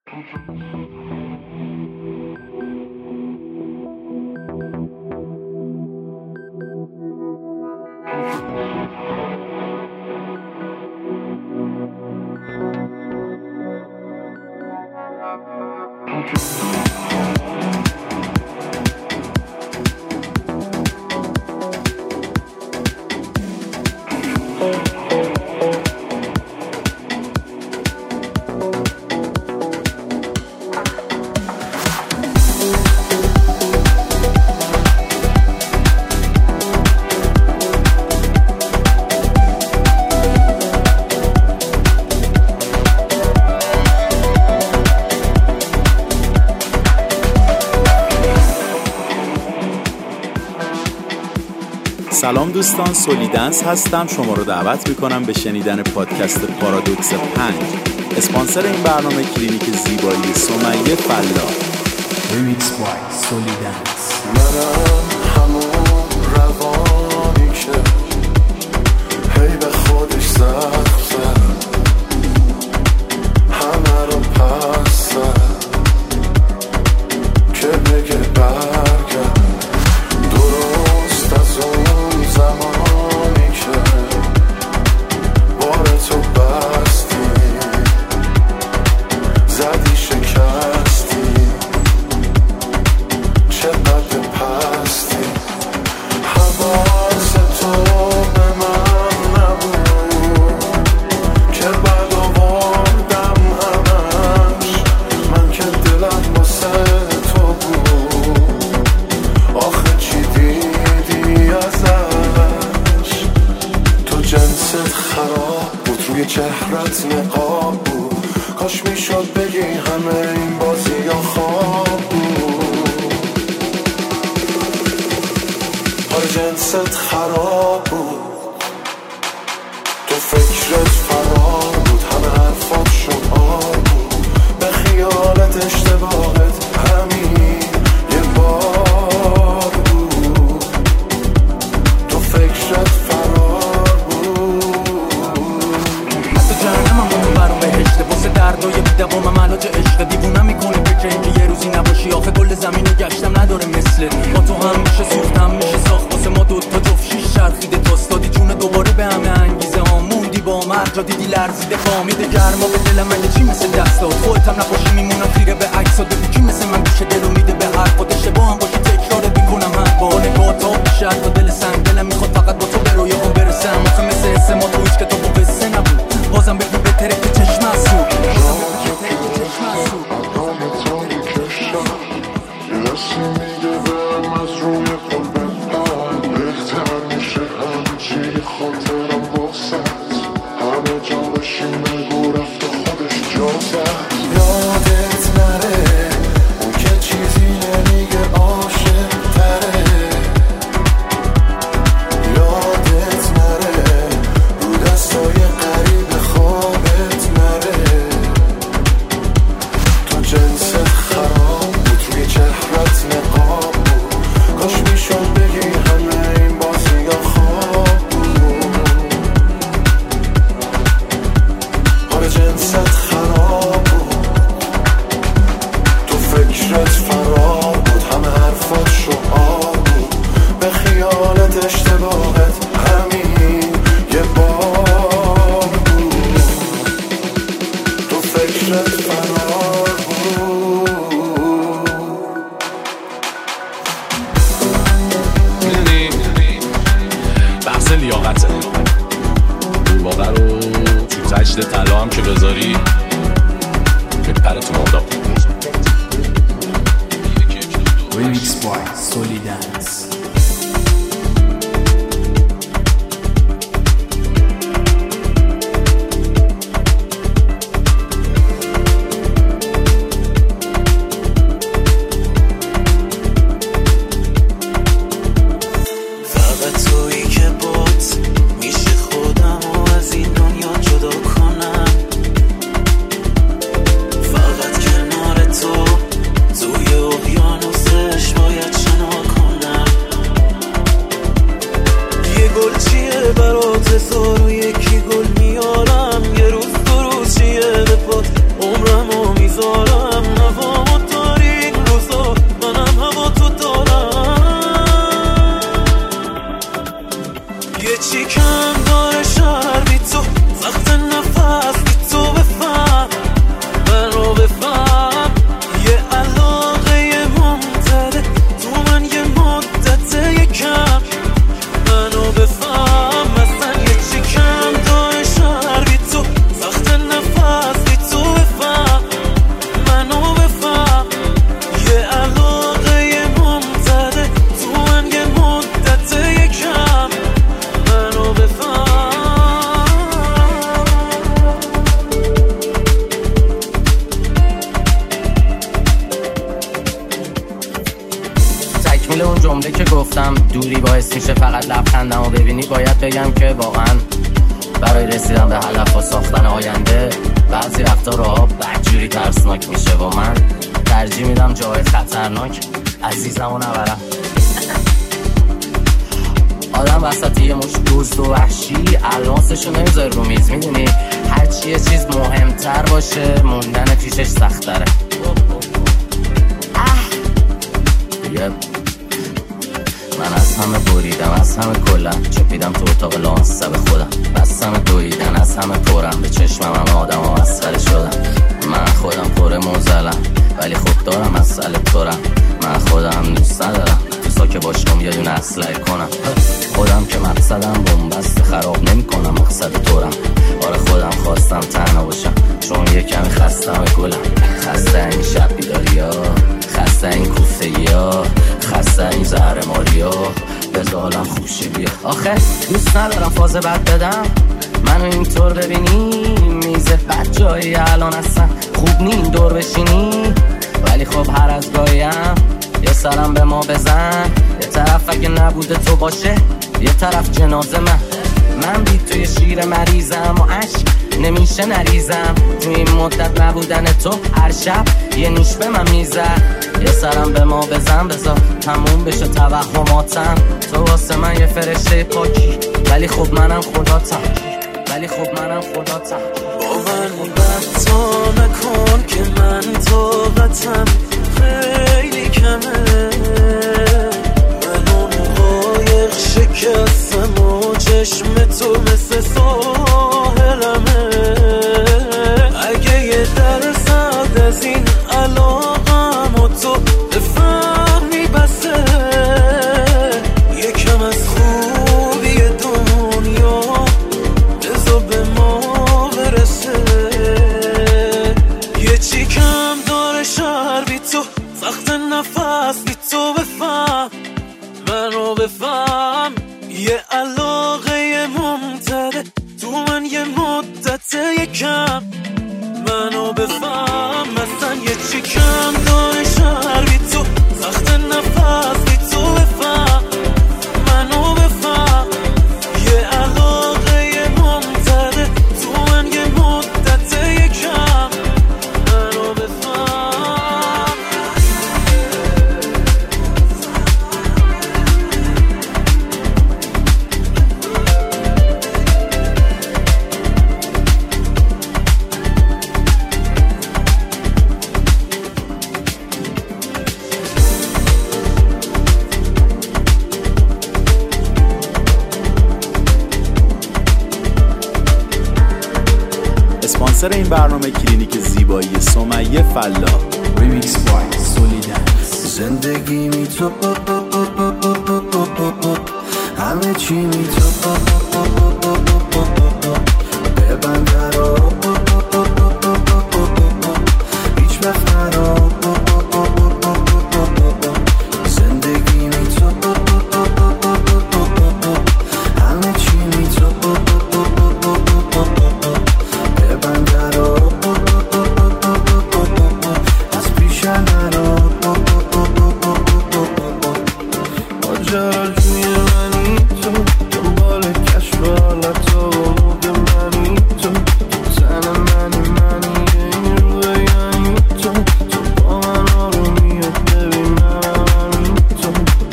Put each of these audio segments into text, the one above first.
سلام دوستان، سولیدنس هستم. شما رو دعوت میکنم به شنیدن پادکست پارادوکس 5. اسپانسر این برنامه کلینیک زیبایی سمیه فلاح. ریمیکس بای سولیدنس. منم همون روانی که هی به خودش زخم زد، همه رو پس زد که بگه برگرد. درست از اون زمانی که بار تو بستی، زدی شکستی، چقدر پستی. حواس تو به من نبود که بعد آوردم همش، من که دلم واسه تو بود. آخه چی دیدی ازش؟ تو جنست خراب بود، روی چهرت نقاب بود. کاش میشد بگی همه این بازی ها خواب بود. آره جنست خراب بود، تو فکرت فرار بود، همه حرفات شعار بود. به خیالت اشتباهت همین یه بار بود، تو فکرت فرار بود. حتی جهنمم اون برام بهشته، واسه دردای بی‌دوام علاج عشق. دیوونم میکنه فکر اینکه یه روزی نباشی. آخه کل زمینو گشتم نداره مثلت. با تو هم میشه سوخت، هم میشه ساخت. واسه ما دوتا جفت شیش چرخیده تاست. دادی جون دوباره به همه انگیزه ها. موندی با من جا دیدی لرزیده فامیده گرما به دل من. چی مثل دستات خودت هم نباشی میمونم خیره به عکسات. بگو کی مثل من گوشه دلو میده به حرفات. اشتباه هم باشی تکرارت میکنم من با نگاه تا بیشتر تا دل سنگ. دلم میخواد فقط با تو به رویاهام برسم. آخه مثل حس ما تو هیچ کتاب و قصه نبود. بازم بگو بهتره که چشم هستو یسی میگه برم از روی قلبت هم بهتر میشه همچی خاطرم واسد. همه جا بشیم بگو رفت و خودش جا زد. یادت نره اون که چیزی نمیگه عاشق تره. یادت نره رو دستای قریب خوابت نره. تو جنست خراب بود، روی چهرت نقاب بود. کاش میشد بگی همه این بازی ها خواب بود. آره جنست خراب بود، تو فکرت فرار بود، همه حرفات شعار بود. به خیالت اشتباهت همین یه بار بود، تو فکرت فرار بود. بحث لیاقته. این واقع رو تو تجد طلا هم که بذاری بپره تو مرداب. ریمیکس بای سولیدنس. فقط تویی که بات میشه خودم و از این دنیا جدا کنم. فقط کنار تو توی اقیانوسش باید شنا کنم. یه گل چیه برات هزار و یکی گل میارم. یه روز دو روز چیه به پات عمرمو میذارم. تکمیل اون جمله که گفتم دوری باعث میشه فقط لبخندم و ببینی، باید بگم که واقعا برای رسیدن به هدف و ساختن آینده بعضی رفتارها بدجوری ترسناک میشه و من ترجیح میدم جای خطرناک عزیزم و نبرم. آدم وسط یه مش دزد و وحشی الماسشو نمیذاره رو میز، میدونی هرچی یه چیز مهمتر باشه موندن پیشش سختره. دیگه من از همه بریدم، از همه کلم چپیدم تو اتاق لانسه به خودم، بستم دویدن از همه پرم، به چشمم هم آدم ها مسخره شدم. من خودم پر موزلم ولی خود دارم مسئله تورم، من خودم دوست ندارم تو ساکه باشم یه دونه اسلحه کنم، خودم که مقصدم بومبست خراب نمی کنم مقصد تورم. آره خودم خواستم تنها باشم چون یه کمی خستم گلم، خسته این شب بیداری ها، خسته این کوفتگی ها، خسته این زهر ماری ها، بزالم خوشی بیا. آخه دوست ندارم فاز بد بدم منو اینطور ببینی، میزه بد جایی الان هستم خوب نی این دور بشینی، ولی خب هر از گاهیم یه سرم به ما بزن، یه طرف اگه نبوده تو باشه یه طرف جنازه من بی توی شیر مریضم و عشق نمیشه نریزم، تو این مدت نبودن تو هر شب یه نیش به من میزد، یه سرم به ما بزن بذار تموم بشه توهماتم، تو واسه من یه فرشته پاکی ولی خب منم خداتم، ولی خب منم خداتم. با من بد تا نکن که من طاقتم خیلی کمه، من اون قایق شکستم و چشم تو مثل ساحلمه، اگه یه درصد از این علاقم و تو بفهمی بسه، یکم از خوبی دنیا بذار به ما برسه، یه چی کم داره شهر بی تو، سخت نفس بی تو، بفهم منو بفهم، یه علاقه ممتده تو من یه مدت یکم، منو بفهم مثلا یه چی کم داره شهر بی تو، سخت نفس بی تو، بفهم منو بفهم، یه علاقه ممتده تو من یه مدت یکم، منو بفهم. اسپانسر این برنامه کلینیک زیبایی سمیه فلاح. ریمیکس بای سولیدنس. زندگی می تو همه چی می تو ببند رو هیچ وقت نرو، زندگی می تو همه چی می تو ببند رو از پیش نرو، ماجراجوی منی تو، دنبال کشف حالت و مود منی تو، تن منی این روی یعنی تو با من آرومی و ببینم همین تو،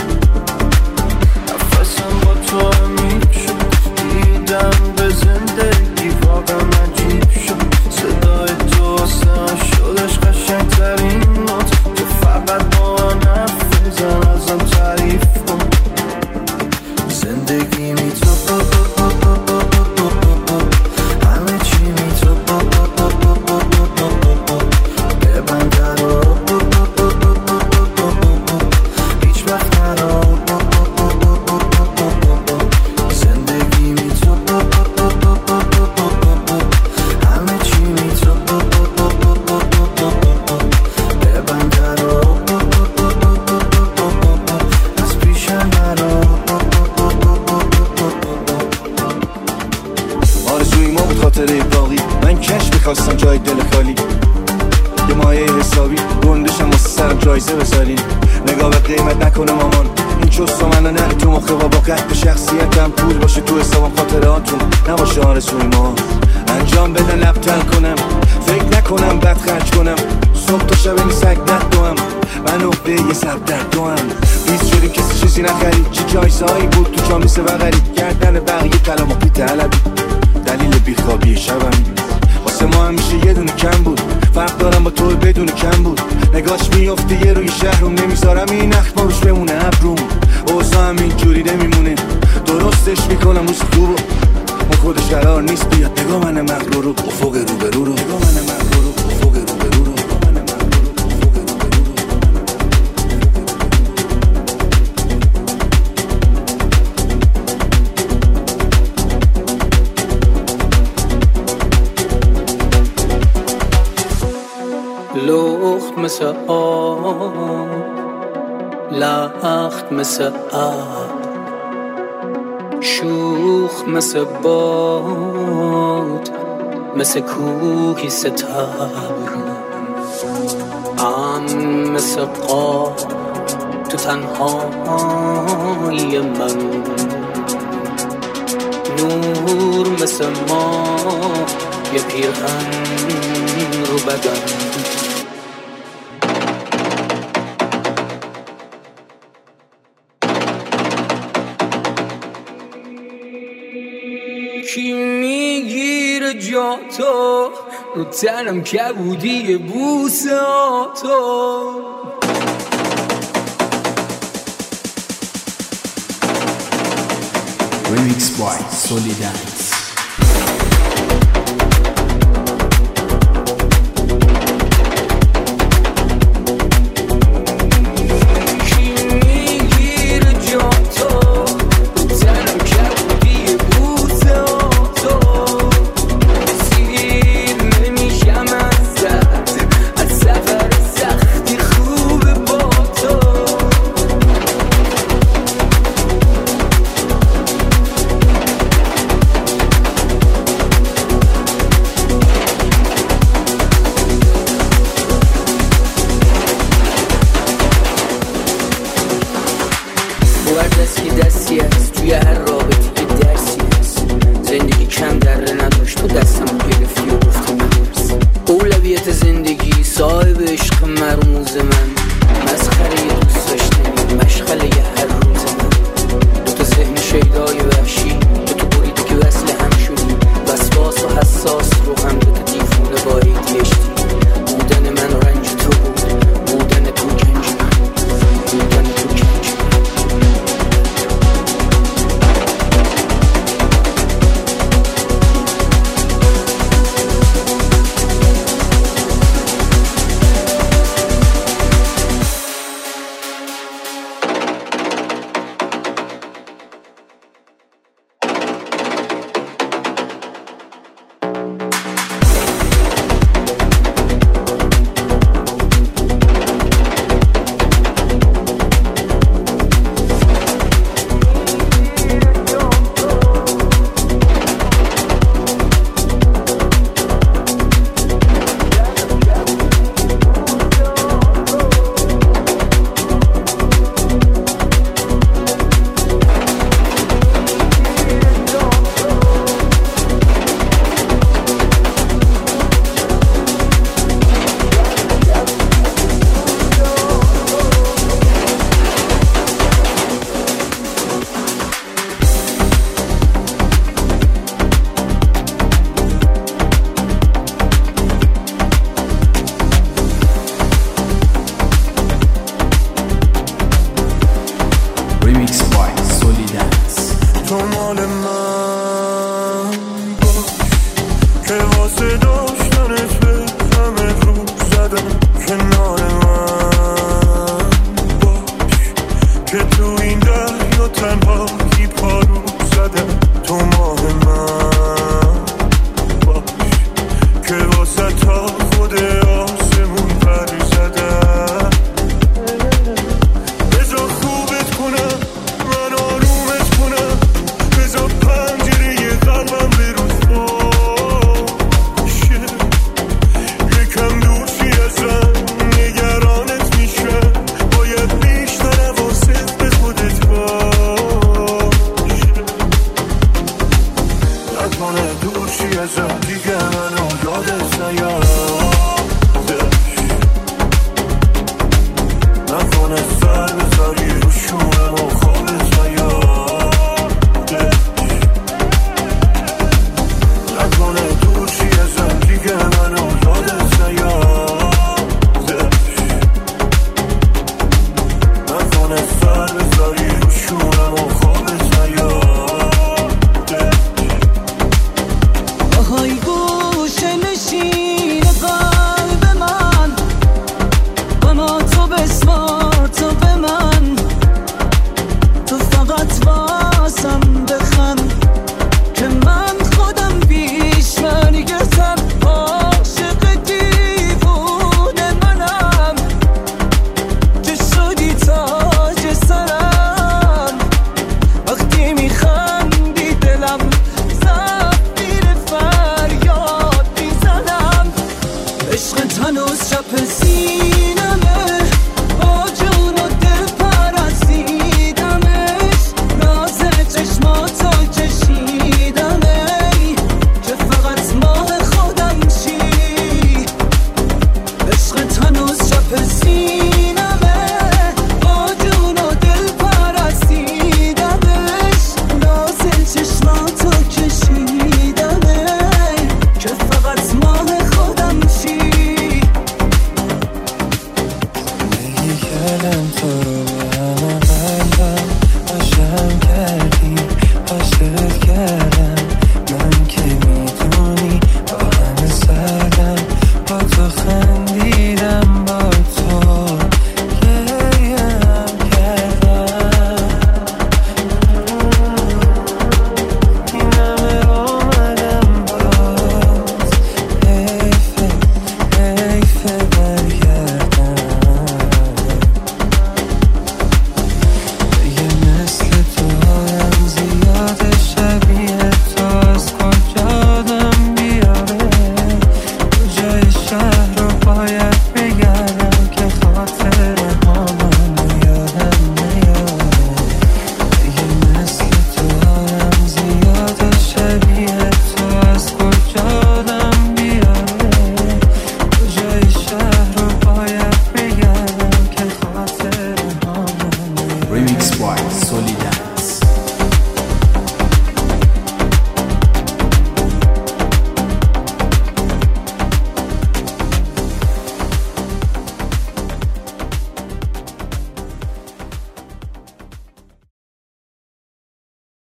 نفسم با تو عمیق شد، دیدم به زندگی واقعا عجیب شد، صدای تو واسه شدش قشنگترین نوت، تو فقط با من حرف بزن ازم تعریف کن، زندگی می تو همه چی می تو ببند رو هیچ وقت نرو، زندگی می تو همه چی می تو ببند رو از پیش نرو. آرزوی ما بود خاطره باقی، من کش میخواستم جای دل خالی، یه مایه حسابی گندشم واسه سرم جایزه بذارین، نگاه به قیمت نکنه مامان این چوست و منو نه تو مخه با قد شخصیتم پول باشه تو حسابم خاطراتون نباشه آرزوی ما انجام بدن لبتر کنم فکر نکنم بد خرج کنم صبح تا شب این سگ ندوام من به یه سر دردوام بیز شدیم کسی چیزی نخرید چی جایزهایی بود تو جامیسه بغرید گردن بقیه کلام و پیت علبی دلیل بیخوابی شبم واسه ما همیشه یه دونه کم بود فرق دارم با تو بدون کم بود نگاش میافته یه روی شهرم نمیذارم این اخبار روش بمونه ابروم اوضاع هم اینجوری نمیمونه درستش میکنم روز خوبو اون خودش قرار نیست بیاد نگاه من مغرور رو افق روبرو رو نگاه من مغرور رو افق روبرو رو لخت مثل آب لخت مثل آب شوخ مثل باد مثل کوهی ستبر مثل قاب تو تنهای من نور مثل ما یه پیرهن رو بدن کی میگیره جا تو رو تنم کبودی بوساتو Remix by Solidance. دستی هست توی هر رابطی که درسی هست زندگی کم دره نداشت تو دستم گرفتی و گفتی بپرس اولویت زندگی صاحب عشق مرموز من مسخره یه دوست داشتنی مشغله یه هر روز من دوتا ذهن شیدای وحشی دوتا بریدی که وصل هم شدی وسواس و حساس رو هم دوتا دیفونه با ADHD بودن من و رنج تو بود بودن تو گنج من بودن تو گنج هنوز چپ سینمه